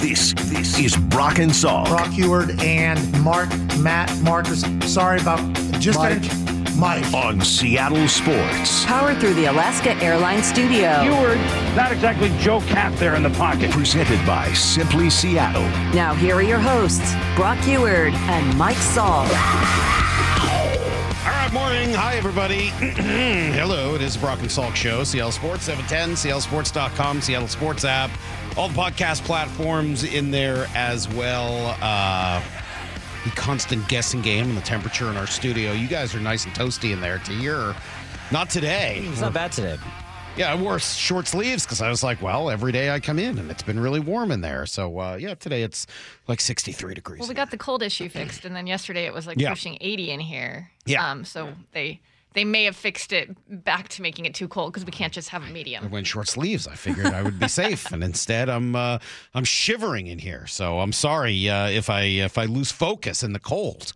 This is Brock and Salk. Brock Huard and Matt Marcus. Sorry about just Mike. On Seattle Sports. Powered through the Alaska Airlines studio. Huard, not exactly Joe Cat there in the pocket. Presented by Simply Seattle. Now here are your hosts, Brock Huard and Mike Salk. All right, morning. Hi, everybody. Hello, it is the Brock and Salk Show. Seattle Sports, 710, seattlesports.com, Seattle Sports app. All the podcast platforms in there as well. The constant guessing game and the temperature in our studio. You guys are nice and toasty in there to hear. Not today. It's not bad today. Yeah, I wore short sleeves because I was like, well, every day I come in and it's been really warm in there. So, today it's like 63 degrees. Well, we got the cold issue fixed, and then yesterday it was like pushing 80 in here. Yeah. So they may have fixed it back to making it too cold because we can't just have a medium. I went short sleeves. I figured I would be safe, and instead I'm shivering in here. So I'm sorry if I lose focus in the cold.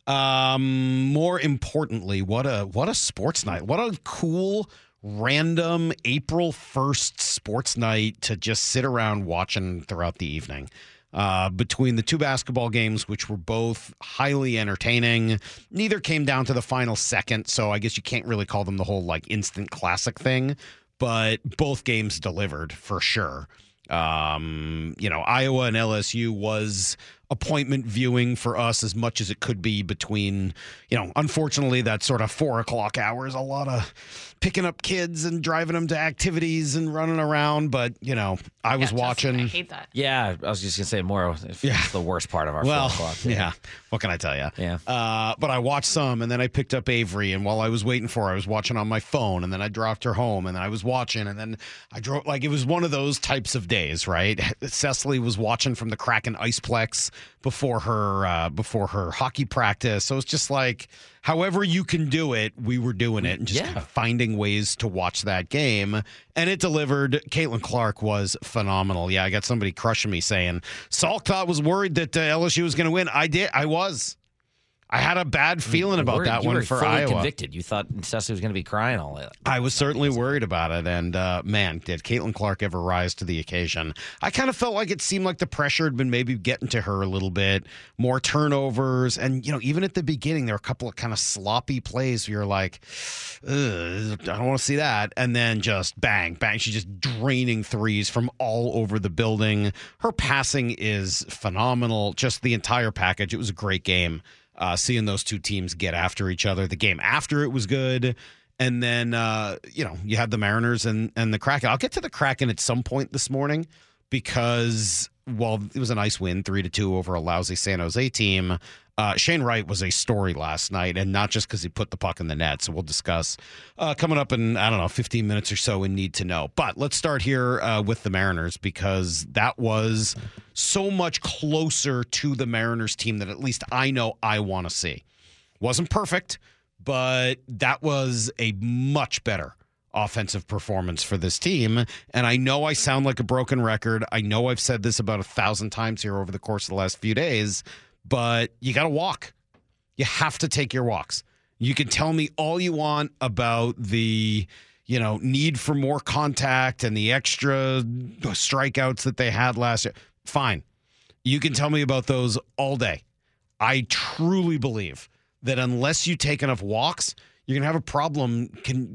More importantly, what a sports night! What a cool random April 1st sports night to just sit around watching throughout the evening. Between the two basketball games, which were both highly entertaining. Neither came down to the final second, so I guess you can't really call them the whole like instant classic thing, but both games delivered for sure. Iowa and LSU was appointment viewing for us as much as it could be between, unfortunately that sort of 4:00 hours, a lot of picking up kids and driving them to activities and running around. But, I was watching. I hate that. Yeah, I was just going to say more. It's the worst part of our 4 o'clock. Yeah. What can I tell you? Yeah. But I watched some, and then I picked up Avery, and while I was waiting for her, I was watching on my phone, and then I dropped her home, and then I was watching, and then I drove. Like, it was one of those types of days, right? Cecily was watching from the Kraken Iceplex before her hockey practice. So it's just like, however you can do it, we were doing it and just kind of finding ways to watch that game. And it delivered. Caitlin Clark was phenomenal. Yeah, I got somebody crushing me saying, Salk was worried that LSU was going to win. I did. I had a bad feeling about that one for Iowa. You were convicted. You thought Cecily was going to be crying all that. I was certainly worried about it. And, man, did Caitlin Clark ever rise to the occasion. I kind of felt like it seemed like the pressure had been maybe getting to her a little bit. More turnovers. And, even at the beginning, there were a couple of kind of sloppy plays where you're like, I don't want to see that. And then just bang, bang. She's just draining threes from all over the building. Her passing is phenomenal. Just the entire package. It was a great game. Seeing those two teams get after each other. The game after it was good. And then, you had the Mariners and the Kraken. I'll get to the Kraken at some point this morning because, while it was a nice win, 3-2 over a lousy San Jose team, Shane Wright was a story last night, and not just because he put the puck in the net. So we'll discuss coming up in, 15 minutes or so in Need to Know. But let's start here with the Mariners, because that was so much closer to the Mariners team that at least I know I want to see. Wasn't perfect, but that was a much better offensive performance for this team. And I know I sound like a broken record. I know I've said this about 1,000 times here over the course of the last few days, but you got to walk. You have to take your walks. You can tell me all you want about the, need for more contact and the extra strikeouts that they had last year. Fine. You can tell me about those all day. I truly believe that unless you take enough walks, you're going to have a problem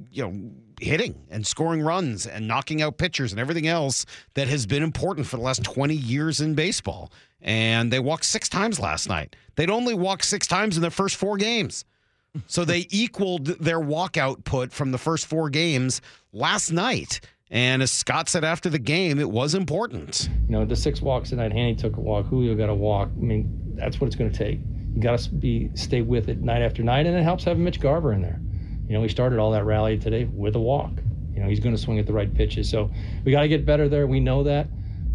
hitting and scoring runs and knocking out pitchers and everything else that has been important for the last 20 years in baseball. And they walked 6 times last night. They'd only walked 6 times in their first 4 games. So they equaled their walk output from the first 4 games last night. And as Scott said after the game, it was important. The 6 walks tonight, Hanny took a walk, Julio got a walk. I mean, that's what it's going to take. You got to stay with it night after night, and it helps having Mitch Garver in there. We started all that rally today with a walk. He's going to swing at the right pitches. So we got to get better there. We know that.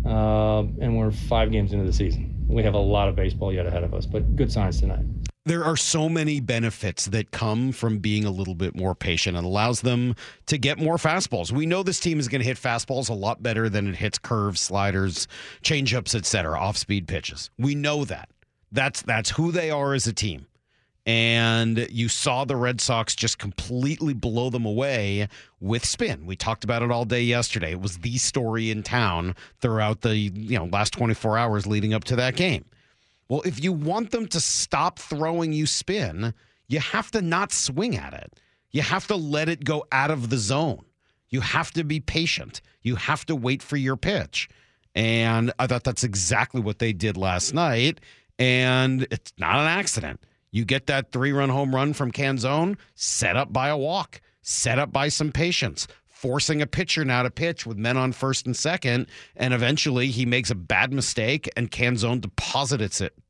And we're 5 games into the season. We have a lot of baseball yet ahead of us, but good signs tonight. There are so many benefits that come from being a little bit more patient and allows them to get more fastballs. We know this team is going to hit fastballs a lot better than it hits curves, sliders, changeups, etc., off-speed pitches. We know that. That's who they are as a team. And you saw the Red Sox just completely blow them away with spin. We talked about it all day yesterday. It was the story in town throughout the last 24 hours leading up to that game. Well, if you want them to stop throwing you spin, you have to not swing at it. You have to let it go out of the zone. You have to be patient. You have to wait for your pitch. And I thought that's exactly what they did last night. And it's not an accident. You get that 3-run home run from Canzone, set up by a walk, set up by some patience, forcing a pitcher now to pitch with men on first and second. And eventually he makes a bad mistake and Canzone deposits it?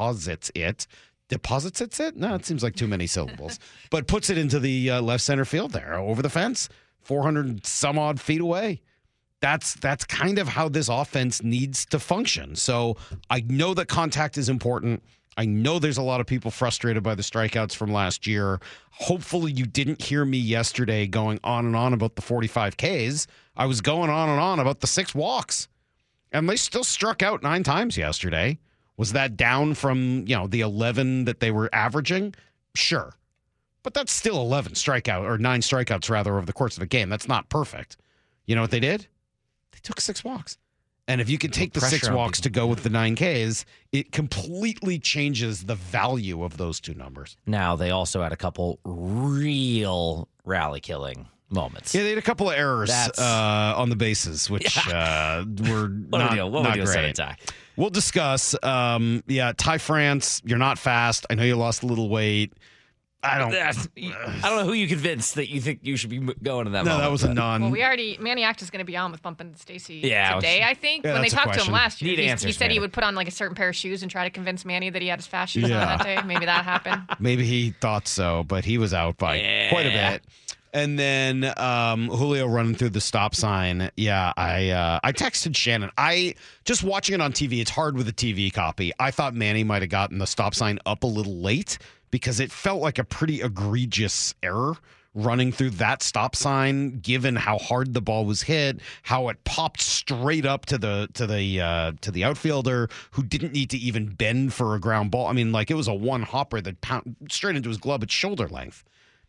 No, it seems like too many syllables. But puts it into the left center field there, over the fence, 400 some odd feet away. That's kind of how this offense needs to function. So I know that contact is important. I know there's a lot of people frustrated by the strikeouts from last year. Hopefully you didn't hear me yesterday going on and on about the 45 Ks. I was going on and on about the 6 walks. And they still struck out 9 times yesterday. Was that down from, the 11 that they were averaging? Sure. But that's still 11 strikeout or 9 strikeouts rather over the course of a game. That's not perfect. You know what they did? They took 6 walks. And if you can take the 6 walks to go with the 9 Ks, it completely changes the value of those 2 numbers. Now, they also had a couple real rally-killing moments. Yeah, they had a couple of errors on the bases, which were not great. We'll discuss. Ty France, you're not fast. I know you lost a little weight. I don't know who you convinced that you think you should be going to that moment. No, that was a none. Well, Manny Act is going to be on with Bumpin' Stacey today, I think. Yeah, when they talked to him last year, he said he would put on like a certain pair of shoes and try to convince Manny that he had his fast shoes on that day. Maybe that happened. Maybe he thought so, but he was out by quite a bit. And then Julio running through the stop sign. Yeah, I texted Shannon. Just watching it on TV, it's hard with a TV copy. I thought Manny might have gotten the stop sign up a little late because it felt like a pretty egregious error running through that stop sign, given how hard the ball was hit, how it popped straight up to the outfielder who didn't need to even bend for a ground ball. I mean, like it was a one hopper that pounded straight into his glove at shoulder length.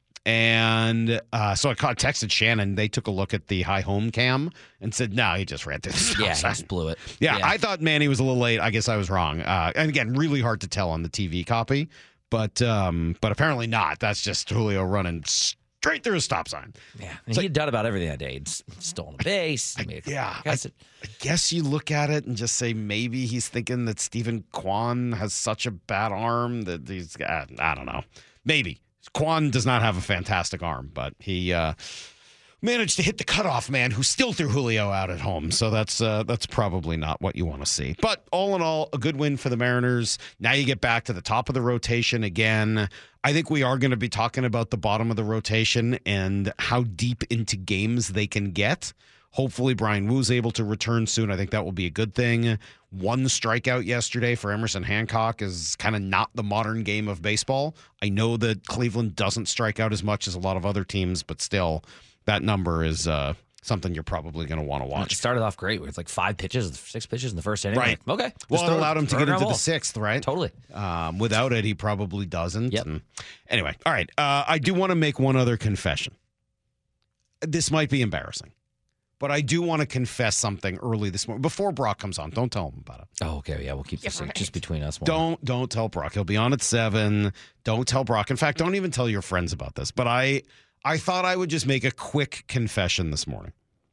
And so I texted Shannon. They took a look at the high home cam and said, no, he just ran through the stop sign. He just blew it. Yeah, I thought Manny was a little late. I guess I was wrong. And again, really hard to tell on the TV copy, but apparently not. That's just Julio running straight through a stop sign. Yeah, and he had done about everything that day. He'd stolen a base. I guess you look at it and just say maybe he's thinking that Stephen Kwan has such a bad arm that he's, I don't know. Maybe. Kwan does not have a fantastic arm, but he managed to hit the cutoff man who still threw Julio out at home. So that's probably not what you want to see. But all in all, a good win for the Mariners. Now you get back to the top of the rotation again. I think we are going to be talking about the bottom of the rotation and how deep into games they can get. Hopefully Brian Woo's able to return soon. I think that will be a good thing. 1 strikeout yesterday for Emerson Hancock is kind of not the modern game of baseball. I know that Cleveland doesn't strike out as much as a lot of other teams, but still, that number is something you're probably going to want to watch. It started off great with like 6 pitches in the first inning. Right. Like, okay. Well, it allowed him to get into the 6th, right? Totally. Without it, he probably doesn't. Yep. Anyway, all right. I do want to make one other confession. This might be embarrassing. But I do want to confess something early this morning. Before Brock comes on, don't tell him about it. Oh, okay. Yeah, we'll keep this just between us. Don't tell Brock. He'll be on at 7. Don't tell Brock. In fact, don't even tell your friends about this. But I thought I would just make a quick confession this morning.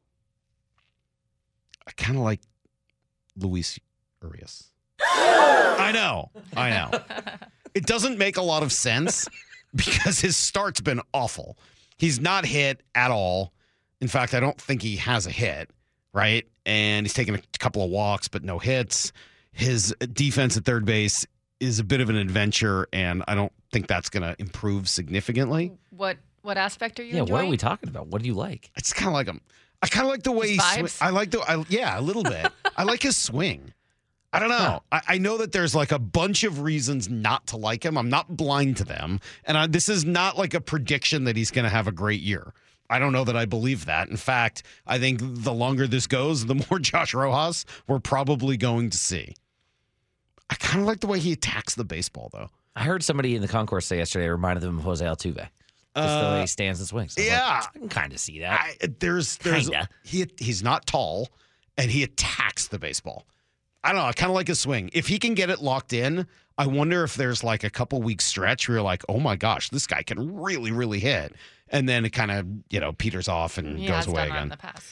I kind of like Luis Urias. I know. It doesn't make a lot of sense because his start's been awful. He's not hit at all. In fact, I don't think he has a hit, right? And he's taken a couple of walks, but no hits. His defense at third base is a bit of an adventure, and I don't think that's going to improve significantly. What aspect are you enjoying? What are we talking about? What do you like? It's kind of like him. I kind of like the way he swings. I like a little bit. I like his swing. I don't know. I know that there's like a bunch of reasons not to like him. I'm not blind to them. And this is not like a prediction that he's going to have a great year. I don't know that I believe that. In fact, I think the longer this goes, the more Josh Rojas we're probably going to see. I kind of like the way he attacks the baseball, though. I heard somebody in the concourse say yesterday it reminded them of Jose Altuve. Just the way he stands and swings. I can kind of see that. Kinda. He's not tall, and he attacks the baseball. I don't know. I kind of like his swing. If he can get it locked in, I wonder if there's like a couple weeks stretch where you're like, oh my gosh, this guy can really, really hit. And then it kind of, peters off and goes away again. In the past.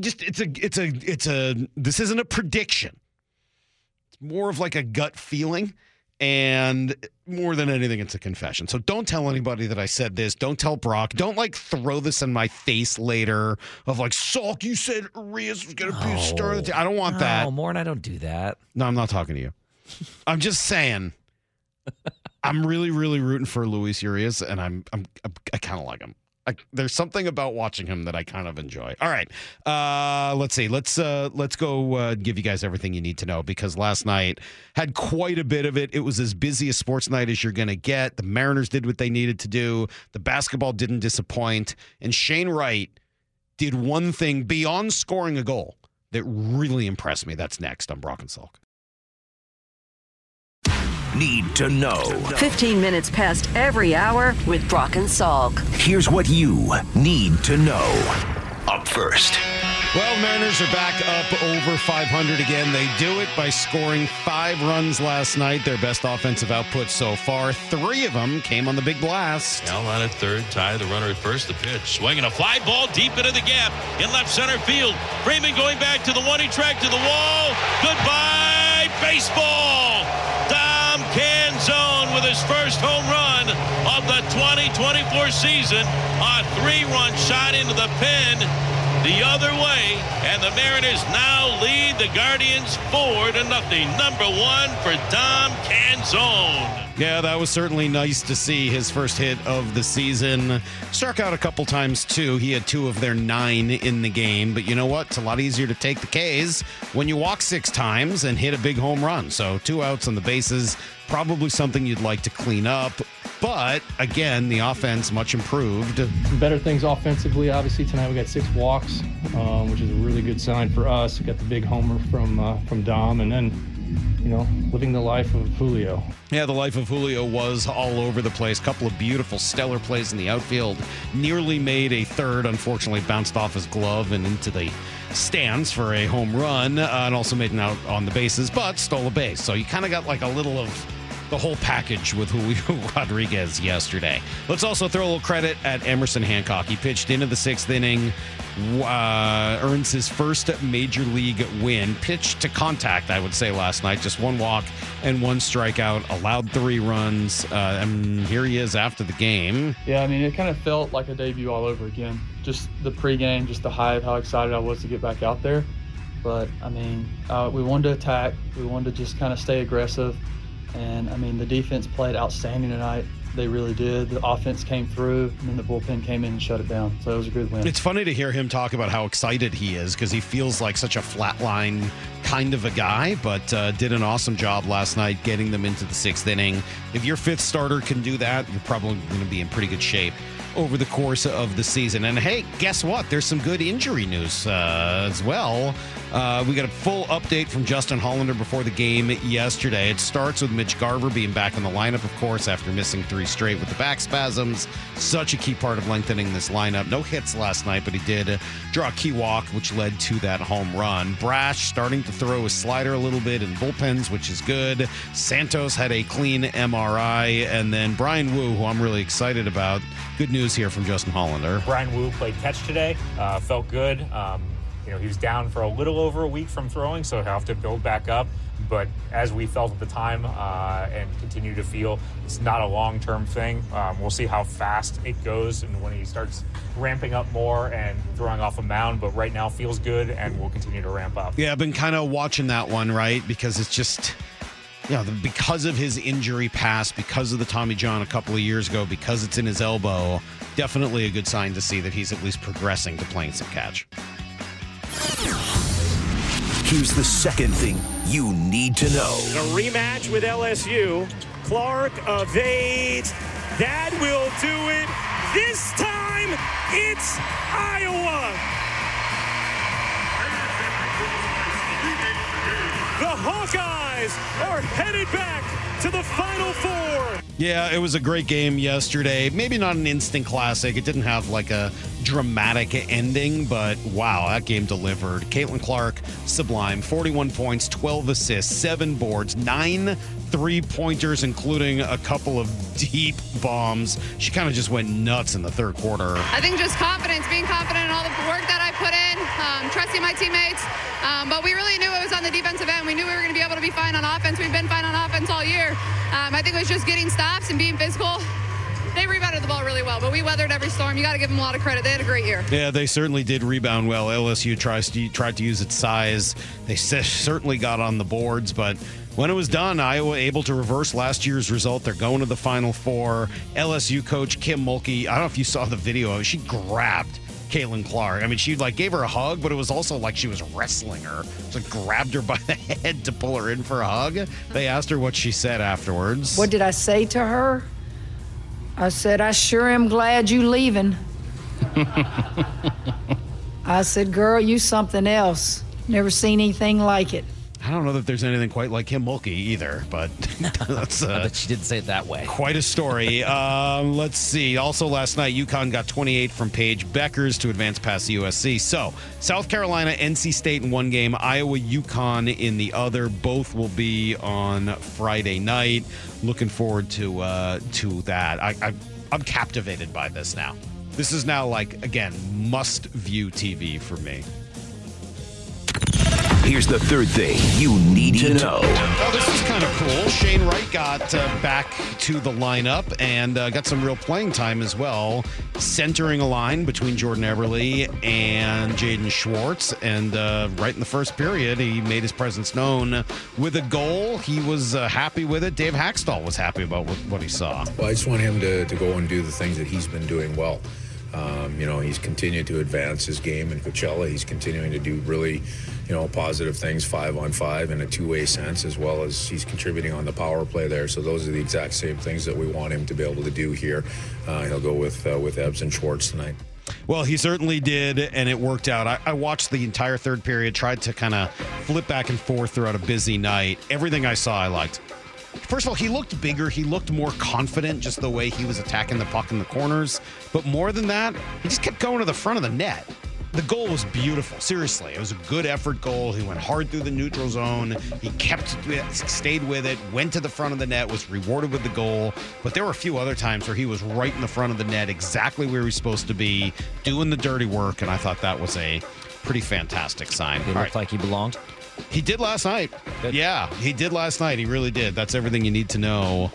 This isn't a prediction. It's more of like a gut feeling. And more than anything, it's a confession. So don't tell anybody that I said this. Don't tell Brock. Don't throw this in my face later of Salk, you said Urias was going to be a star of the team. I don't want that. No, Morton, I don't do that. No, I'm not talking to you. I'm just saying I'm really, really rooting for Luis Urias, and I kind of like him. There's something about watching him that I kind of enjoy. All right, let's see. Let's go give you guys everything you need to know, because last night had quite a bit of it. It was as busy a sports night as you're going to get. The Mariners did what they needed to do. The basketball didn't disappoint, and Shane Wright did one thing beyond scoring a goal that really impressed me. That's next on Brock and Salk. Need to know. 15 minutes past every hour with Brock and Salk. Here's what you need to know. Up first. Well, Mariners are back up over 500 again. They do it by scoring 5 runs last night, their best offensive output so far. 3 of them came on the big blast. Allen at third, Ty the runner at first, the pitch. Swinging a fly ball deep into the gap in left center field. Freeman going back to the one he tracked to the wall. Goodbye, baseball. Dom Canzone with his first home run of the 2024 season. A 3-run shot into the pen the other way, and the Mariners now lead the Guardians 4-0. Number 1 for Dom Canzone. Yeah, that was certainly nice to see his first hit of the season. Struck out a couple times, too. He had 2 of their 9 in the game. But you know what? It's a lot easier to take the Ks when you walk 6 times and hit a big home run. So 2 outs on the bases, probably something you'd like to clean up. But, again, the offense much improved. Better things offensively. Obviously, tonight we got 6 walks, which is a really good sign for us. We got the big homer from Dom, and then, living the life of Julio. Yeah, the life of Julio was all over the place. Couple of beautiful, stellar plays in the outfield. Nearly made a third. Unfortunately, bounced off his glove and into the stands for a home run, and also made an out on the bases, but stole a base. So you kind of got a little of the whole package with Julio Rodriguez yesterday. Let's also throw a little credit at Emerson Hancock. He pitched into the 6th inning, earns his first major league win. Pitched to contact, I would say, last night. Just 1 walk and 1 strikeout, allowed 3 runs, and here he is after the game. Yeah, it kind of felt like a debut all over again. Just the pregame, just the hype, how excited I was to get back out there. But, we wanted to attack. We wanted to just kind of stay aggressive. And, the defense played outstanding tonight. They really did. The offense came through, and then the bullpen came in and shut it down. So it was a good win. It's funny to hear him talk about how excited he is, because he feels like such a flatline kind of a guy, but did an awesome job last night getting them into the 6th inning. If your 5th starter can do that, you're probably going to be in pretty good shape over the course of the season. And hey, guess what? There's some good injury news as well. We got a full update from Justin Hollander before the game yesterday. It starts with Mitch Garver being back in the lineup, of course, after missing 3 straight with the back spasms. Such a key part of lengthening this lineup. No hits last night, but he did draw a key walk, which led to that home run. Brash starting to throw his slider a little bit in bullpens, which is good. Santos had a clean MRI. And then Brian Wu, who I'm really excited about. Good news here from Justin Hollander. Brian Wu played catch today. Felt good. He was down for a little over a week from throwing, so he'll have to build back up. But as we felt at the time and continue to feel, it's not a long-term thing. We'll see how fast it goes and when he starts ramping up more and throwing off a mound. But right now feels good, and we'll continue to ramp up. Yeah, I've been kind of watching that one, right? Because it's just... because of his injury past, because of the Tommy John a couple of years ago, because it's in his elbow, definitely a good sign to see that he's at least progressing to playing some catch. Here's the second thing you need to know. A rematch with LSU. Clark evades. That will do it. This time, it's Iowa. The Hawkeyes are headed back to the Final Four. Yeah, it was a great game yesterday. Maybe not an instant classic. It didn't have like a dramatic ending, but wow, that game delivered. Caitlin Clark, sublime. 41 points, 12 assists, 7 boards, 9 3-pointers, including a couple of deep bombs. She kind of just went nuts in the third quarter. I think just confidence, being confident in all the work that I put in, trusting my teammates. But we really knew it was on the defensive end. We knew we were going to be able to be fine on offense. We've been fine on offense all year. I think it was just getting stops and being physical. They rebounded the ball really well, but we weathered every storm. You got to give them a lot of credit. They had a great year. Yeah, they certainly did rebound well. LSU tried to use its size. They certainly got on the boards, but when it was done, Iowa able to reverse last year's result. They're going to the Final Four. LSU coach Kim Mulkey, I don't know if you saw the video of it. She grabbed Caitlin Clark. I mean, she gave her a hug, but it was also like she was wrestling her. So grabbed her by the head to pull her in for a hug. They asked her what she said afterwards. What did I say to her? I said, I sure am glad you leaving. I said, girl, you something else. Never seen anything like it. I don't know that there's anything quite like Kim Mulkey either, but that's but she didn't say it that way. Quite a story. Let's see. Also last night, UConn got 28 from Paige Beckers to advance past USC. So South Carolina, NC State in one game, Iowa, UConn in the other. Both will be on Friday night. Looking forward to that. I'm captivated by this now. This is now again, must-view TV for me. Here's the third thing you need to know. Oh, this is kind of cool. Shane Wright got back to the lineup and got some real playing time as well, centering a line between Jordan Eberle and Jaden Schwartz. And right in the first period, he made his presence known with a goal. He was happy with it. Dave Haxtell was happy about what he saw. Well, I just want him to go and do the things that he's been doing well. He's continued to advance his game in Coachella. He's continuing to do really, positive things 5-on-5 in a two-way sense, as well as he's contributing on the power play there. So those are the exact same things that we want him to be able to do here. He'll go with Ebbs and Schwartz tonight. Well, he certainly did, and it worked out. I watched the entire third period, tried to kind of flip back and forth throughout a busy night. Everything I saw, I liked. First of all, he looked bigger. He looked more confident just the way he was attacking the puck in the corners. But more than that, he just kept going to the front of the net. The goal was beautiful. Seriously, it was a good effort goal. He went hard through the neutral zone. He stayed with it, went to the front of the net, was rewarded with the goal. But there were a few other times where he was right in the front of the net, exactly where he's supposed to be, doing the dirty work. And I thought that was a pretty fantastic sign. He looked like he belonged. He did last night. Good. Yeah, he did last night. He really did. That's everything you need to know.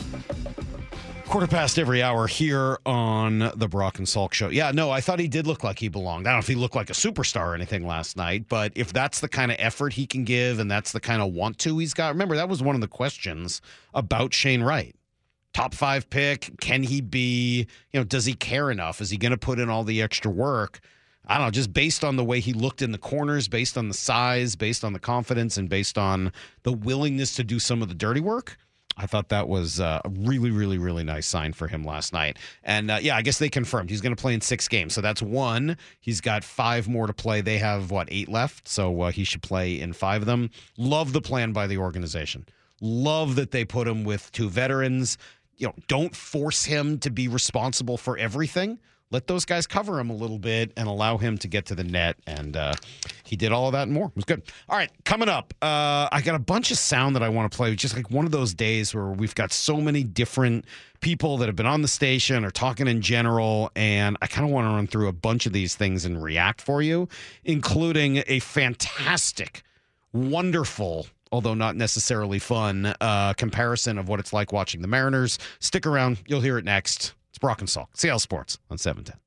1:15 every hour here on the Brock and Salk Show. Yeah, no, I thought he did look like he belonged. I don't know if he looked like a superstar or anything last night, but if that's the kind of effort he can give and that's the kind of want to he's got. Remember, that was one of the questions about Shane Wright. Top 5 pick. Can he be, does he care enough? Is he going to put in all the extra work? I don't know, just based on the way he looked in the corners, based on the size, based on the confidence, and based on the willingness to do some of the dirty work, I thought that was a really, really, really nice sign for him last night. And, I guess they confirmed he's going to play in 6 games. So that's 1. He's got 5 more to play. They have, 8 left? So he should play in 5 of them. Love the plan by the organization. Love that they put him with 2 veterans. Don't force him to be responsible for everything. Let those guys cover him a little bit and allow him to get to the net. And he did all of that and more. It was good. All right, coming up, I got a bunch of sound that I want to play. Just like one of those days where we've got so many different people that have been on the station or talking in general. And I kind of want to run through a bunch of these things and react for you, including a fantastic, wonderful, although not necessarily fun, comparison of what it's like watching the Mariners. Stick around. You'll hear it next. It's Brock and Salk, Seattle Sports on 710.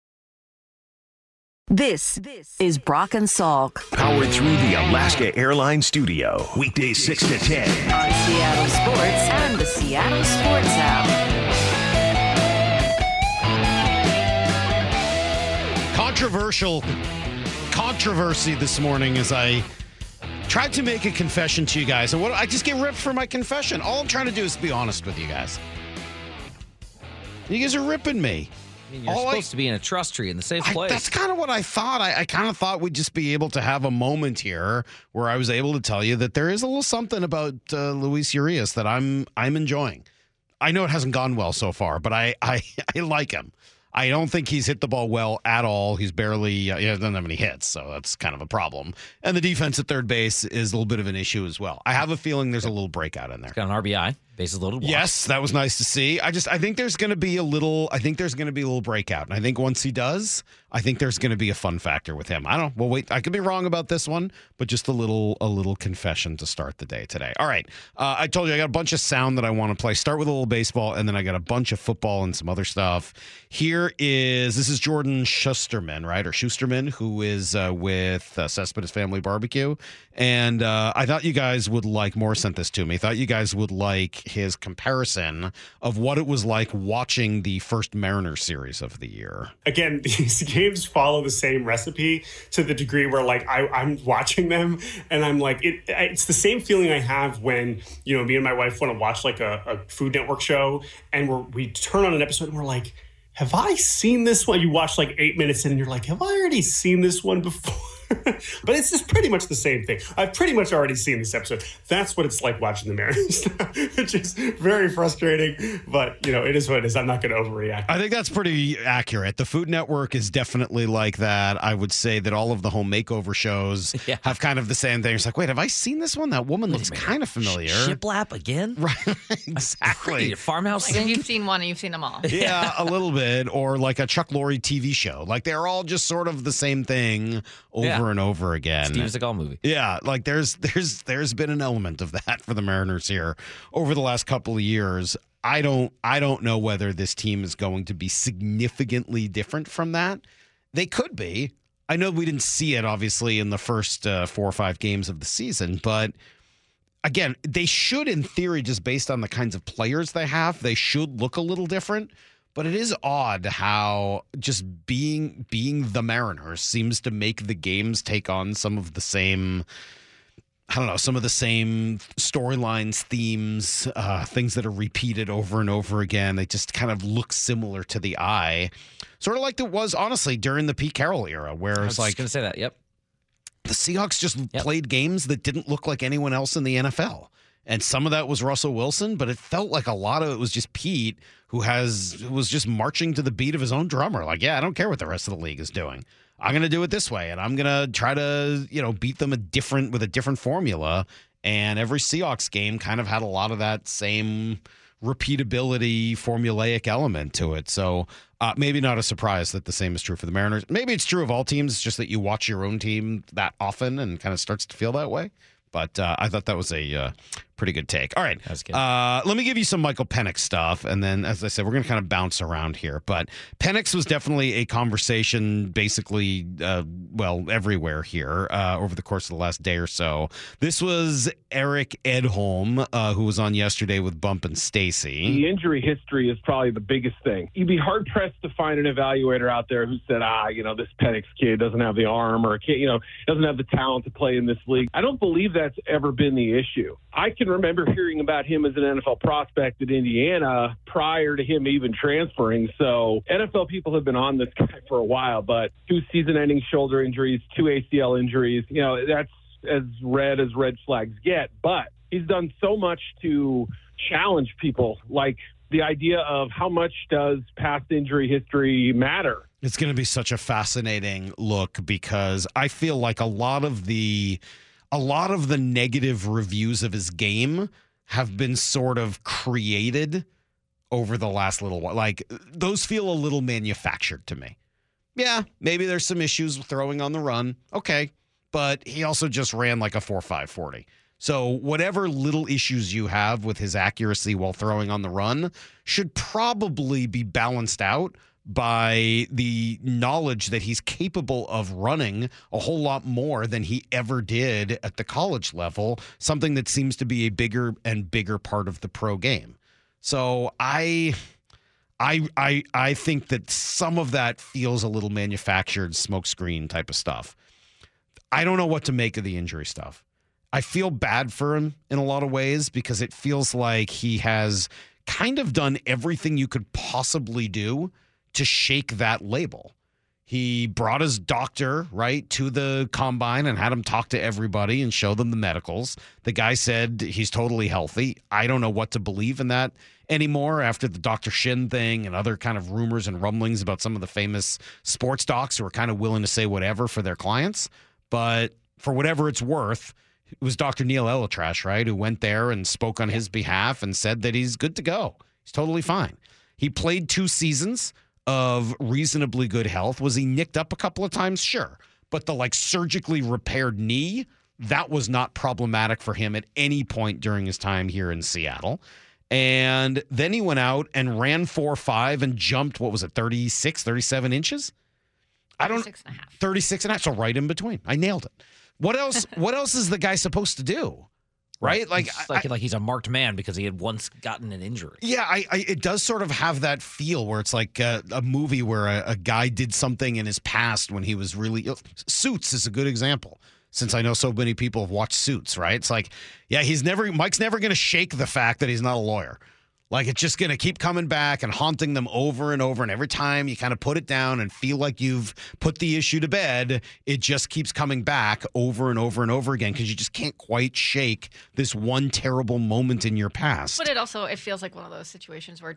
This is Brock and Salk. Powered through the Alaska Airlines studio. Weekdays 6 to 10. On Seattle Sports and the Seattle Sports app. Controversy this morning as I tried to make a confession to you guys. And I just get ripped for my confession. All I'm trying to do is be honest with you guys. You guys are ripping me. You're supposed to be in a trust tree in the safe place. That's kind of what I thought. I kind of thought we'd just be able to have a moment here where I was able to tell you that there is a little something about Luis Urias that I'm enjoying. I know it hasn't gone well so far, but I like him. I don't think he's hit the ball well at all. He's barely, he doesn't have any hits, so that's kind of a problem. And the defense at third base is a little bit of an issue as well. I have a feeling there's a little breakout in there. He's got an RBI, bases loaded. Walk. Yes, that was nice to see. I think there's going to be a little breakout. And I think once he does, I think there's going to be a fun factor with him. I don't know. Well, wait, I could be wrong about this one, but just a little confession to start the day today. All right. I told you I got a bunch of sound that I want to play. Start with a little baseball, and then I got a bunch of football and some other stuff. This is Jordan Schusterman, right? Or Schusterman, who is with Cespedes Family Barbecue. And I thought you guys would like, Moore sent this to me, thought you guys would like his comparison of what it was like watching the first Mariners series of the year. Again, these games follow the same recipe to the degree where, like, I'm watching them and I'm like, it's the same feeling I have when, me and my wife want to watch like a Food Network show and we turn on an episode and we're like, have I seen this one? You watch like 8 minutes in and you're like, have I already seen this one before? But it's just pretty much the same thing. I've pretty much already seen this episode. That's what it's like watching the Mariners, which is very frustrating. But, it is what it is. I'm not going to overreact. I think that's pretty accurate. The Food Network is definitely like that. I would say that all of the home makeover shows have kind of the same thing. It's like, wait, have I seen this one? That woman looks kind of familiar. Shiplap again? Right, exactly. Farmhouse Like, you've seen one and you've seen them all. Yeah, a little bit. Or like a Chuck Lorre TV show. Like they're all just sort of the same thing over and over again. Steven Seagal movie. Yeah, like there's been an element of that for the Mariners here over the last couple of years. I don't know whether this team is going to be significantly different from that. They could be. I know we didn't see it obviously in the first 4 or 5 games of the season, but again, they should, in theory, just based on the kinds of players they have, they should look a little different. But it is odd how just being the Mariners seems to make the games take on some of the same, some of the same storylines, themes, things that are repeated over and over again. They just kind of look similar to the eye. Sort of like it was, honestly, during the Pete Carroll era, where I it's was like going to say that, yep. The Seahawks just played games that didn't look like anyone else in the NFL. And some of that was Russell Wilson, but it felt like a lot of it was just Pete, who was just marching to the beat of his own drummer. Like, I don't care what the rest of the league is doing. I'm going to do it this way, and I'm going to try to, beat them with a different formula. And every Seahawks game kind of had a lot of that same repeatability, formulaic element to it. So maybe not a surprise that the same is true for the Mariners. Maybe it's true of all teams. It's just that you watch your own team that often and kind of starts to feel that way. But I thought that was a pretty good take. All right. That's good. Let me give you some Michael Penix stuff. And then, as I said, we're going to kind of bounce around here. But Penix was definitely a conversation basically, everywhere here over the course of the last day or so. This was Eric Edholm, who was on yesterday with Bump and Stacy. The injury history is probably the biggest thing. You'd be hard-pressed to find an evaluator out there who said, this Penix kid doesn't have the arm or, doesn't have the talent to play in this league. I don't believe that's ever been the issue. I can remember hearing about him as an NFL prospect at Indiana prior to him even transferring. So NFL people have been on this guy for a while, but 2 season-ending shoulder injuries, 2 ACL injuries, that's as red flags get. But he's done so much to challenge people, like the idea of how much does past injury history matter? It's going to be such a fascinating look because I feel like a lot of the negative reviews of his game have been sort of created over the last little while. Like, those feel a little manufactured to me. Yeah, maybe there's some issues with throwing on the run. Okay. But he also just ran like a 4.5 40. So whatever little issues you have with his accuracy while throwing on the run should probably be balanced out by the knowledge that he's capable of running a whole lot more than he ever did at the college level, something that seems to be a bigger and bigger part of the pro game. So I think that some of that feels a little manufactured, smokescreen type of stuff. I don't know what to make of the injury stuff. I feel bad for him in a lot of ways because it feels like he has kind of done everything you could possibly do to shake that label. He brought his doctor, right, to the combine and had him talk to everybody and show them the medicals. The guy said he's totally healthy. I don't know what to believe in that anymore after the Dr. Shin thing and other kind of rumors and rumblings about some of the famous sports docs who are kind of willing to say whatever for their clients. But for whatever it's worth, it was Dr. Neil ElAttrache, right, who went there and spoke on his behalf and said that he's good to go. He's totally fine. He played 2 seasons of reasonably good health. Was he nicked up a couple of times? Sure. But the surgically repaired knee, that was not problematic for him at any point during his time here in Seattle. And then he went out and ran 4.5 and jumped, 36, 37 inches? 36 and a half. So right in between. I nailed it. What else is the guy supposed to do? Right? Like he's a marked man because he had once gotten an injury. Yeah, it does sort of have that feel where it's like a movie where a guy did something in his past when he was really ill. Suits is a good example, since I know so many people have watched Suits, right? It's like, yeah, Mike's never going to shake the fact that he's not a lawyer. Like, it's just going to keep coming back and haunting them over and over. And every time you kind of put it down and feel like you've put the issue to bed, it just keeps coming back over and over and over again because you just can't quite shake this one terrible moment in your past. But it feels like one of those situations where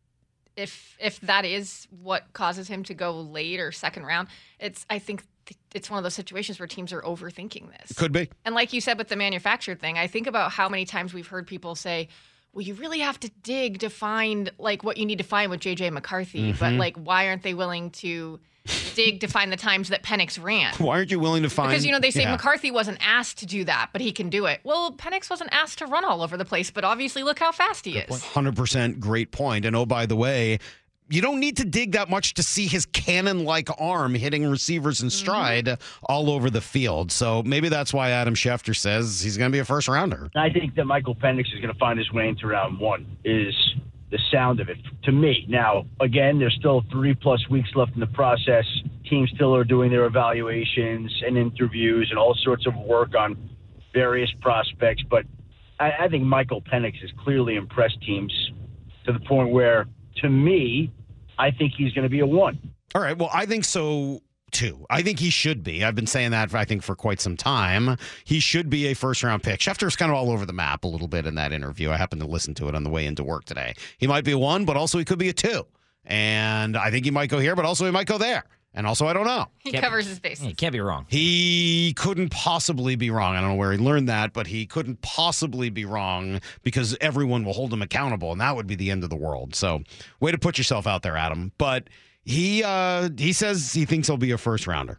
if that is what causes him to go late or second round, I think it's one of those situations where teams are overthinking this. Could be. And like you said with the manufactured thing, I think about how many times we've heard people say, well, you really have to dig to find what you need to find with J.J. McCarthy. Mm-hmm. But why aren't they willing to dig to find the times that Penix ran? Why aren't you willing to find? Because, they say McCarthy wasn't asked to do that, but he can do it. Well, Penix wasn't asked to run all over the place, but obviously look how fast he is. 100% great point. And oh, by the way, you don't need to dig that much to see his cannon-like arm hitting receivers in stride all over the field. So maybe that's why Adam Schefter says he's going to be a first-rounder. I think that Michael Penix is going to find his way into round 1 is the sound of it to me. Now, again, there's still 3+ weeks left in the process. Teams still are doing their evaluations and interviews and all sorts of work on various prospects. But I think Michael Penix has clearly impressed teams to the point where, to me, I think he's going to be a 1. All right. Well, I think so, too. I think he should be. I've been saying that, for quite some time. He should be a first-round pick. Schefter's kind of all over the map a little bit in that interview. I happened to listen to it on the way into work today. He might be a 1, but also he could be a 2. And I think he might go here, but also he might go there. And also, I don't know. He covers his bases. He can't be wrong. He couldn't possibly be wrong. I don't know where he learned that, but he couldn't possibly be wrong because everyone will hold him accountable, and that would be the end of the world. So, way to put yourself out there, Adam. But he says he thinks he'll be a first-rounder.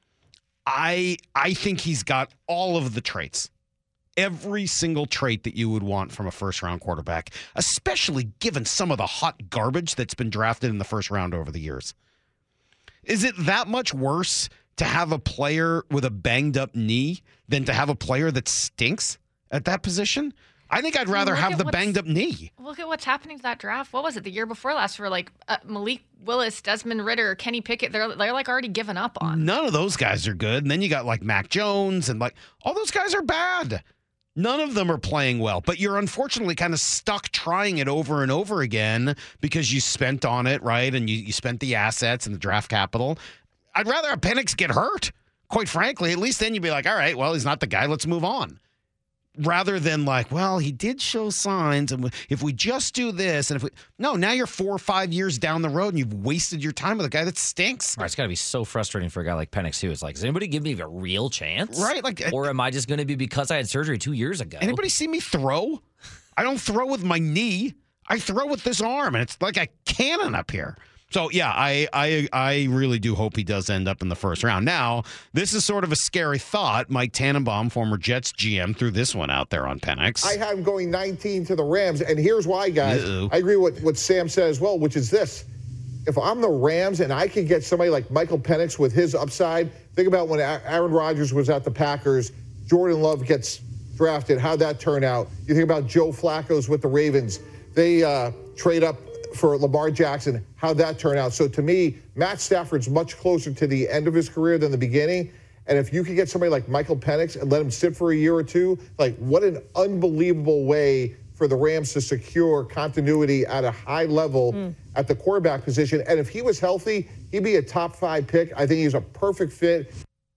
I think he's got all of the traits. Every single trait that you would want from a first-round quarterback, especially given some of the hot garbage that's been drafted in the first round over the years. Is it that much worse to have a player with a banged-up knee than to have a player that stinks at that position? I think I'd rather have the banged-up knee. Look at what's happening to that draft. What was it, the year before last, where Malik Willis, Desmond Ridder, Kenny Pickett, they're already given up on. None of those guys are good. And then you got Mac Jones and all those guys are bad. None of them are playing well, but you're unfortunately kind of stuck trying it over and over again because you spent on it, right? And you spent the assets and the draft capital. I'd rather have Penix get hurt, quite frankly. At least then you'd be like, all right, well, he's not the guy. Let's move on. Rather than well, he did show signs, and if we just do this, and now you're 4 or 5 years down the road, and you've wasted your time with a guy that stinks. Right, it's got to be so frustrating for a guy like Penix, too. It's does anybody give me a real chance? Right. Or am I just going to be because I had surgery 2 years ago? Anybody see me throw? I don't throw with my knee. I throw with this arm, and it's like a cannon up here. So, yeah, I really do hope he does end up in the first round. Now, this is sort of a scary thought. Mike Tannenbaum, former Jets GM, threw this one out there on Penix. I have him going 19 to the Rams, and here's why, guys. I agree with what Sam said as well, which is this. If I'm the Rams and I can get somebody like Michael Penix with his upside, think about when Aaron Rodgers was at the Packers, Jordan Love gets drafted, how'd that turn out? You think about Joe Flacco's with the Ravens. They trade up for Lamar Jackson, how'd that turn out? So to me, Matt Stafford's much closer to the end of his career than the beginning. And if you could get somebody like Michael Penix and let him sit for a year or two, what an unbelievable way for the Rams to secure continuity at a high level at the quarterback position. And if he was healthy, he'd be a top 5 pick. I think he's a perfect fit.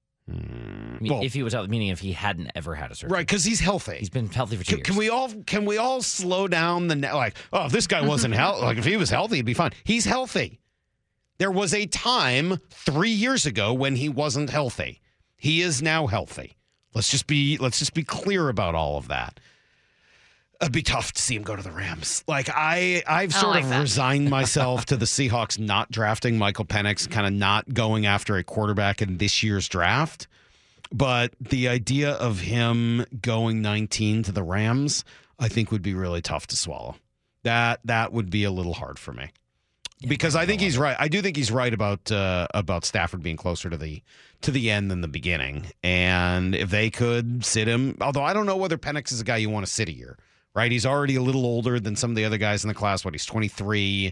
If he was healthy, meaning if he hadn't ever had a surgery. Right, because he's healthy. He's been healthy for 2 years. Can we all slow down if this guy wasn't healthy, if he was healthy, he'd be fine. He's healthy. There was a time 3 years ago when he wasn't healthy. He is now healthy. Let's just be clear about all of that. It'd be tough to see him go to the Rams. I've sort of resigned myself to the Seahawks not drafting Michael Penix, kind of not going after a quarterback in this year's draft. But the idea of him going 19 to the Rams, I think would be really tough to swallow. That would be a little hard for me. Because I think he's right. I do think he's right about Stafford being closer to the end than the beginning. And if they could sit him, although I don't know whether Penix is a guy you want to sit a year. Right, he's already a little older than some of the other guys in the class. He's 23.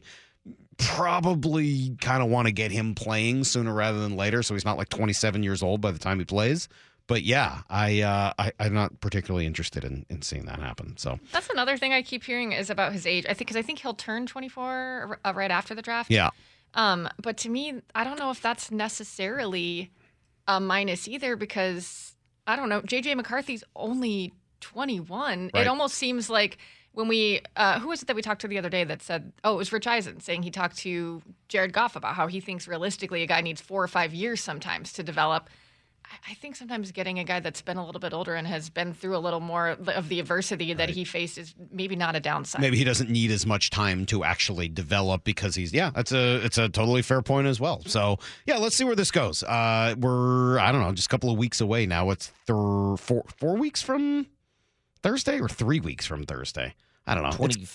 Probably kind of want to get him playing sooner rather than later, so he's not like 27 years old by the time he plays. But yeah, I'm not particularly interested in seeing that happen. So that's another thing I keep hearing is about his age. I think he'll turn 24 right after the draft. Yeah. But to me, I don't know if that's necessarily a minus either, because I don't know. JJ McCarthy's only 21. Right. It almost seems like when we who was it that we talked to the other day that said, it was Rich Eisen saying he talked to Jared Goff about how he thinks realistically a guy needs 4 or 5 years sometimes to develop. I think sometimes getting a guy that's been a little bit older and has been through a little more of the adversity that he faced is maybe not a downside. Maybe he doesn't need as much time to actually develop because it's a totally fair point as well. So yeah, let's see where this goes. We're just a couple of weeks away now. It's 4 weeks from Thursday or 3 weeks from Thursday. I don't know.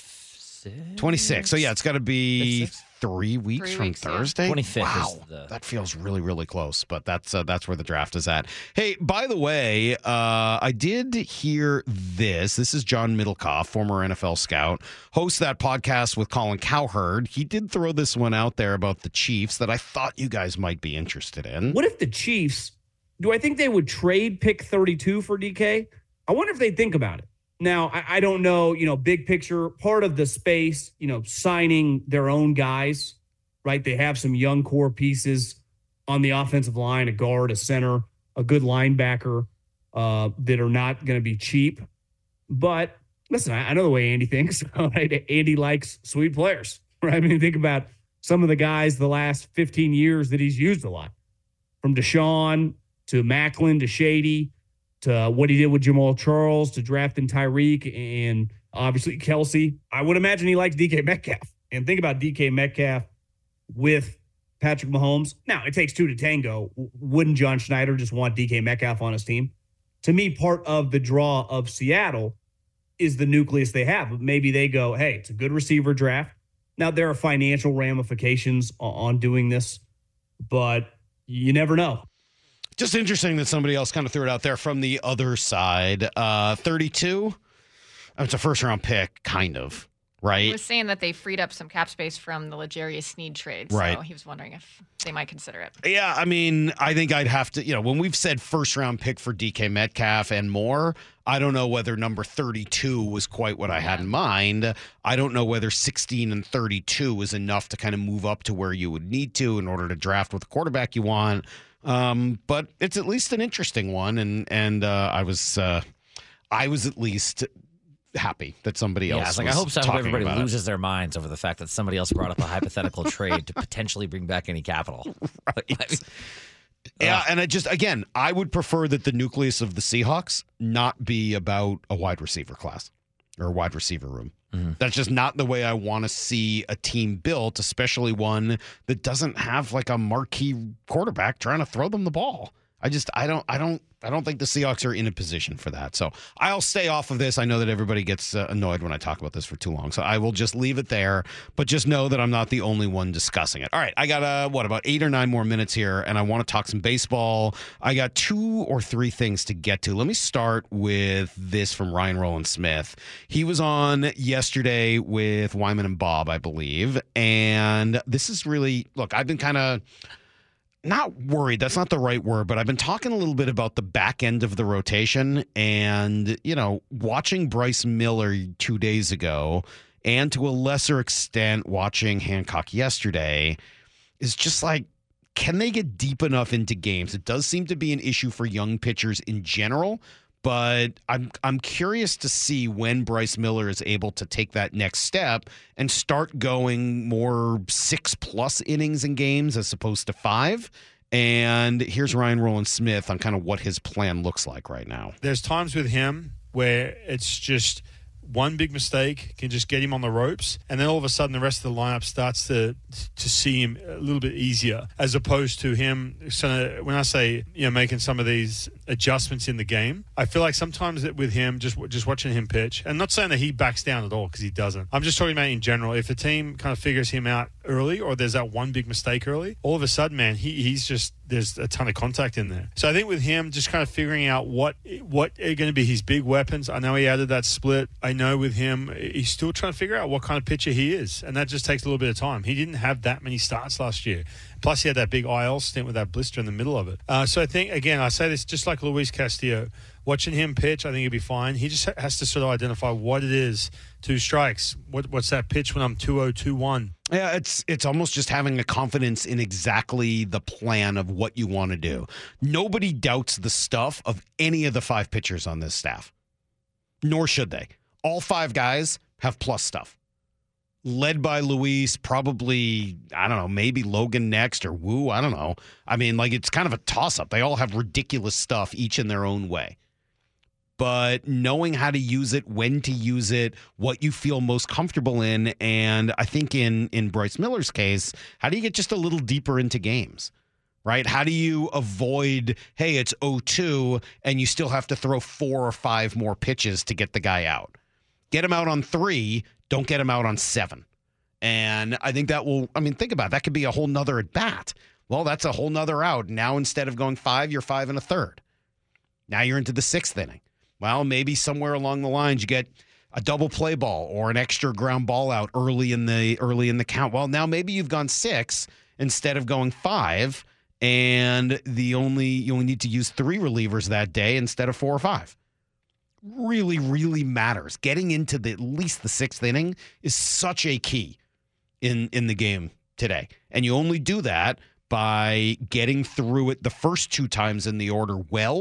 26. So yeah, it's got to be 3 weeks from Thursday. 25th. Wow, that feels really, really close. But that's where the draft is at. Hey, by the way, I did hear this. This is John Middlecoff, former NFL scout, hosts that podcast with Colin Cowherd. He did throw this one out there about the Chiefs that I thought you guys might be interested in. What if the Chiefs? Do I think they would trade pick 32 for DK? I wonder if they think about it. Now, I don't know, big picture, part of the space, signing their own guys, right? They have some young core pieces on the offensive line, a guard, a center, a good linebacker that are not going to be cheap. But listen, I know the way Andy thinks. Right? Andy likes sweet players, right? I mean, think about some of the guys the last 15 years that he's used a lot, from Deshaun to Macklin to Shady, to what he did with Jamal Charles, to drafting Tyreek and obviously Kelsey. I would imagine he likes DK Metcalf. And think about DK Metcalf with Patrick Mahomes. Now, it takes two to tango. Wouldn't John Schneider just want DK Metcalf on his team? To me, part of the draw of Seattle is the nucleus they have. Maybe they go, hey, it's a good receiver draft. Now, there are financial ramifications on doing this, but you never know. Just interesting that somebody else kind of threw it out there from the other side. 32, it's a first-round pick, kind of, right? He was saying that they freed up some cap space from the L'Jarius Sneed trade, so right. He was wondering if they might consider it. Yeah, I mean, I think I'd have to, when we've said first-round pick for DK Metcalf and more, I don't know whether number 32 was quite what I had in mind. I don't know whether 16 and 32 was enough to kind of move up to where you would need to in order to draft with the quarterback you want. But it's at least an interesting one, and I was at least happy that somebody else. Yeah, it's like I hope everybody loses their minds over the fact that somebody else brought up a hypothetical trade to potentially bring back any capital. Right. Yeah, and I would prefer that the nucleus of the Seahawks not be about a wide receiver class or a wide receiver room. Mm-hmm. That's just not the way I want to see a team built, especially one that doesn't have like a marquee quarterback trying to throw them the ball. I don't think the Seahawks are in a position for that. So I'll stay off of this. I know that everybody gets annoyed when I talk about this for too long. So I will just leave it there, but just know that I'm not the only one discussing it. All right. I got about 8 or 9 more minutes here, and I want to talk some baseball. I got 2 or 3 things to get to. Let me start with this from Ryan Rowland-Smith. He was on yesterday with Wyman and Bob, I believe. And this is really, look, I've been kind of not worried. That's not the right word, but I've been talking a little bit about the back end of the rotation and, watching Bryce Miller 2 days ago and to a lesser extent watching Hancock yesterday is just like, can they get deep enough into games? It does seem to be an issue for young pitchers in general, but I'm curious to see when Bryce Miller is able to take that next step and start going more 6+ innings in games as opposed to 5. And here's Ryan Rowland-Smith on kind of what his plan looks like right now. There's times with him where it's just one big mistake can just get him on the ropes, and then all of a sudden the rest of the lineup starts to see him a little bit easier, as opposed to him. So when I say making some of these adjustments in the game, I feel like sometimes that with him, just watching him pitch, and not saying that he backs down at all because he doesn't. I'm just talking about in general. If a team kind of figures him out early, or there's that one big mistake early, all of a sudden, man, he's just, there's a ton of contact in there. So I think with him, just kind of figuring out what are going to be his big weapons. I know he added that split. I know with him, he's still trying to figure out what kind of pitcher he is, and that just takes a little bit of time. He didn't have that many starts last year. Plus, he had that big IL stint with that blister in the middle of it. So I think, again, I say this just like Luis Castillo. Watching him pitch, I think he'll be fine. He just has to sort of identify what it is. 2 strikes. What's that pitch when I'm 2-0, 2-1? Yeah, it's almost just having a confidence in exactly the plan of what you want to do. Nobody doubts the stuff of any of the 5 pitchers on this staff, nor should they. All 5 guys have plus stuff. Led by Luis, probably, I don't know, maybe Logan next or Wu, I don't know. I mean, it's kind of a toss-up. They all have ridiculous stuff, each in their own way. But knowing how to use it, when to use it, what you feel most comfortable in, and I think in Bryce Miller's case, how do you get just a little deeper into games, right? How do you avoid, hey, it's 0-2, and you still have to throw 4 or 5 more pitches to get the guy out? Get him out on 3, don't get him out on 7. And I think that will, think about it. That could be a whole nother at bat. Well, that's a whole nother out. Now, instead of going 5, you're 5 1/3. Now you're into the 6th inning. Well, maybe somewhere along the lines you get a double play ball or an extra ground ball out early in the count. Well, now maybe you've gone 6 instead of going 5, and you only need to use 3 relievers that day instead of 4 or 5. Really, really matters. Getting into at least the 6th inning is such a key in the game today. And you only do that by getting through it the first 2 times in the order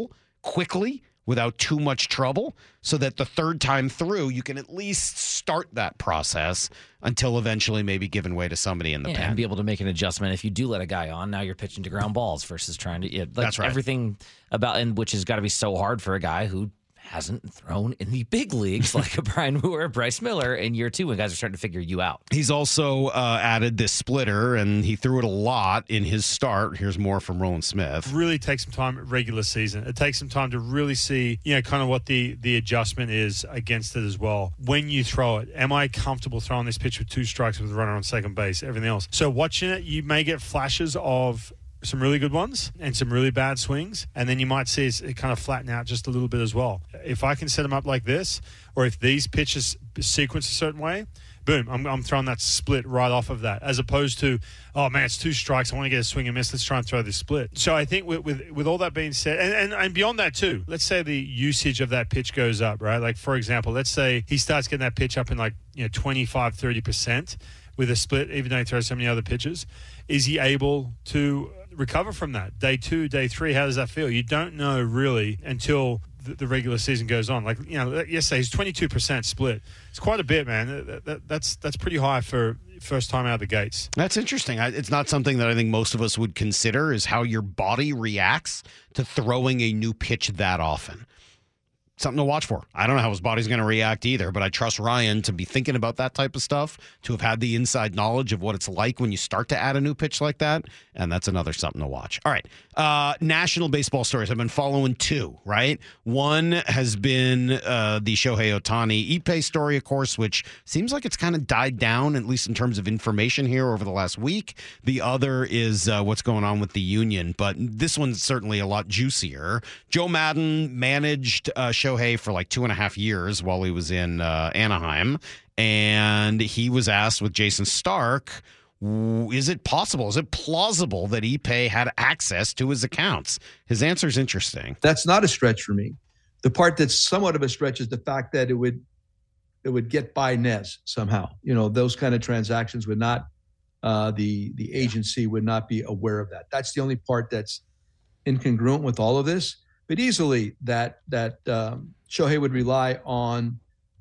quickly, without too much trouble, so that the 3rd time through, you can at least start that process until eventually maybe giving way to somebody in the pen. And be able to make an adjustment. If you do let a guy on, now you're pitching to ground balls versus trying to... That's right. Everything about, and which has got to be so hard for a guy who hasn't thrown in the big leagues like a Brian Wu or Bryce Miller in year 2 when guys are starting to figure you out. He's also added this splitter, and he threw it a lot in his start. Here's more from Rowland-Smith. Really takes some time regular season. It takes some time to really see, kind of what the adjustment is against it as well. When you throw it, am I comfortable throwing this pitch with 2 strikes with a runner on second base, everything else? So watching it, you may get flashes of some really good ones and some really bad swings, and then you might see it kind of flatten out just a little bit as well. If I can set them up like this, or if these pitches sequence a certain way, boom, I'm throwing that split right off of that, as opposed to, oh man, it's 2 strikes, I want to get a swing and miss, let's try and throw this split. So I think with all that being said, and beyond that too, let's say the usage of that pitch goes up, right? Like, for example, let's say he starts getting that pitch up in 25-30% with a split, even though he throws so many other pitches. Is he able to recover from that? Day 2, day 3, how does that feel? You don't know really until the regular season goes on. Yesterday, he's 22% split. It's quite a bit, man. That's pretty high for first time out of the gates. That's interesting. It's not something that I think most of us would consider, is how your body reacts to throwing a new pitch that often. Something to watch for. I don't know how his body's going to react either, but I trust Ryan to be thinking about that type of stuff, to have had the inside knowledge of what it's like when you start to add a new pitch like that, and that's another something to watch. All right, national baseball stories. I've been following 2, right? One has been the Shohei Ohtani Ippei story, of course, which seems like it's kind of died down, at least in terms of information here over the last week. The other is what's going on with the union, but this one's certainly a lot juicier. Joe Maddon managed Shohei for 2.5 years while he was in Anaheim, and he was asked with Jason Stark Is it possible? Is it plausible that Ipe had access to his accounts? His answer is interesting. That's not a stretch for me. The part that's somewhat of a stretch is the fact that it would get by Nez somehow. Those kind of transactions would not, the agency would not be aware of that. That's the only part that's incongruent with all of this. But easily that Shohei would rely on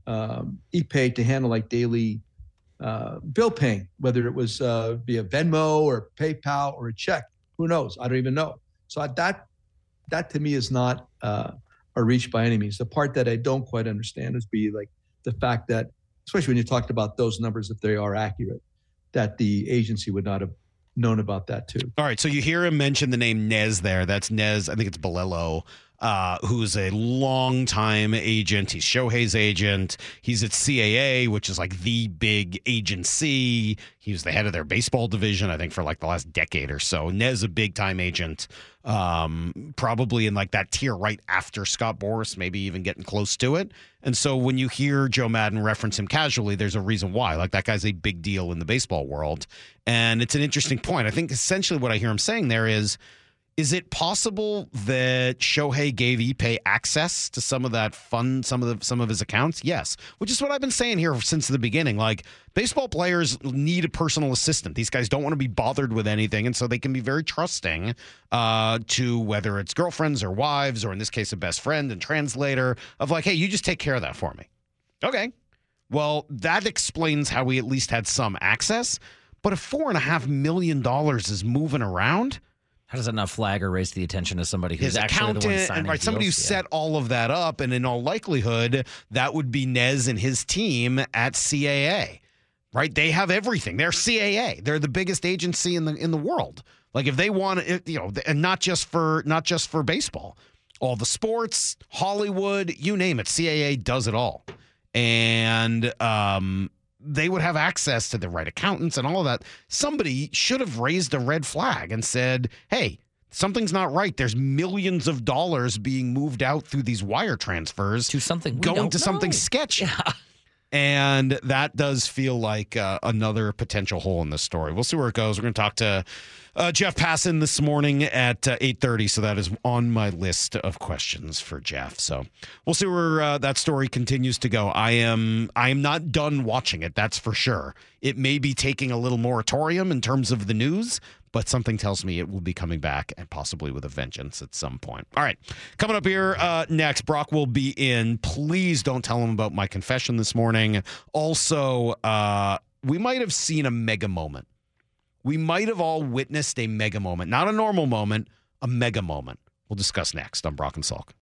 Ipe to handle like daily bill paying, whether it was via Venmo or PayPal or a check. Who knows? I don't even know. So that to me is not a reach by any means. The part that I don't quite understand is like the fact that, especially when you talked about those numbers, if they are accurate, that the agency would not have known about that too. All right, so you hear him mention the name Nez there. That's Nez, I think it's Bolello, who's a longtime agent. He's Shohei's agent. He's at CAA, which is like the big agency. He was the head of their baseball division, I think, for like the last decade or so. Nez, a big-time agent, probably in like that tier right after Scott Boras, maybe even getting close to it. And so when you hear Joe Madden reference him casually, there's a reason why. Like, that guy's a big deal in the baseball world. And it's an interesting point. I think essentially what I hear him saying there is it possible that Shohei gave Ipe access to some of that fund, some of his accounts? Yes, which is what I've been saying here since the beginning. Like, baseball players need a personal assistant. These guys don't want to be bothered with anything, and so they can be very trusting to whether it's girlfriends or wives, or in this case, a best friend and translator, of like, hey, you just take care of that for me. Okay. Well, that explains how we at least had some access, but if $4.5 million is moving around, how does that not flag or raise the attention of somebody who's actually the one signing deals? Somebody who set all of that up, and in all likelihood, that would be Nez and his team at CAA, right? They have everything. They're CAA. They're the biggest agency in the world. Like, if they want, and not just for baseball, all the sports, Hollywood, you name it, CAA does it all, and they would have access to the right accountants and all of that. Somebody should have raised a red flag and said, hey, something's not right. There's millions of dollars being moved out through these wire transfers to something something sketchy. Yeah. And that does feel like another potential hole in this story. We'll see where it goes. We're going to talk to Jeff Passan this morning at 8:30, so that is on my list of questions for Jeff. So we'll see where that story continues to go. I am not done watching it, that's for sure. It may be taking a little moratorium in terms of the news, but something tells me it will be coming back, and possibly with a vengeance at some point. All right, coming up here next, Brock will be in. Please don't tell him about my confession this morning. Also, we might have seen a mega moment. We might have all witnessed a mega moment. Not a normal moment, a mega moment. We'll discuss next on Brock and Salk.